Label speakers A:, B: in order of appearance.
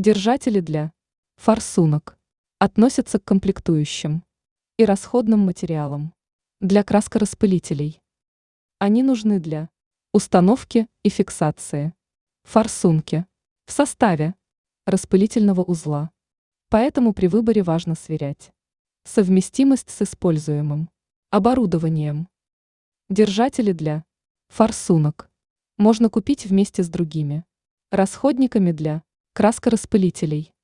A: Держатели для форсунок относятся к комплектующим и расходным материалам для краскораспылителей. Они нужны для установки и фиксации форсунки в составе распылительного узла. Поэтому при выборе важно сверять совместимость с используемым оборудованием. Держатели для форсунок можно купить вместе с другими расходниками для краскораспылителей.